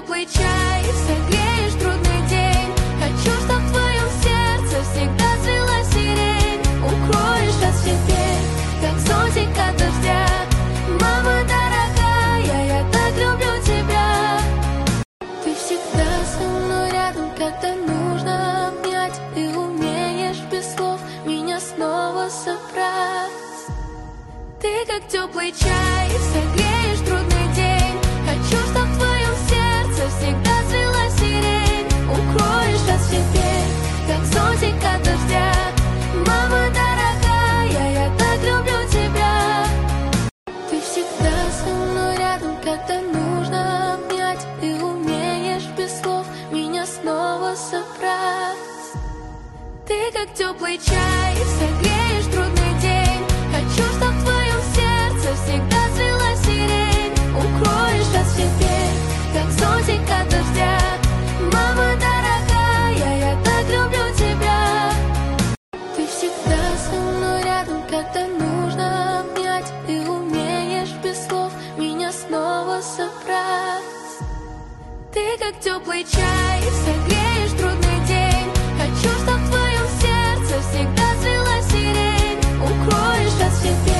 теплый чай, согреешь трудный день. Хочу, чтоб в твоем сердце всегда цвела сирень. Укроешь от всех бед, как зонтик от дождя. Мама дорогая, я так люблю тебя. Ты всегда со мной рядом, когда нужно обнять. Ты умеешь без слов меня снова собрать. Ты как теплый чай, согреешь трудный день. Хочу, чтоб в твоем сердце всегда цвела сирень. Укроешь от всех бед, как зонтик от дождя. Мама дорогая, я так люблю тебя. Ты всегда со мной рядом, когда нужно обнять. Ты умеешь без слов меня снова собрать. Ты как теплый чай, согреешь трудный день. Хочу, чтоб в твоем сердце всегда цвела сирень. Укроешь от всех бед, как зонтик от дождя. Мама дорогая, я так люблю тебя. Ты всегда со мной рядом, когда нужно обнять. Ты умеешь без слов меня снова собрать. Ты как теплый чай, согреешь трудный день. Хочу, чтоб в твоем сердце всегда цвела сирень. Укроешь от всех бед,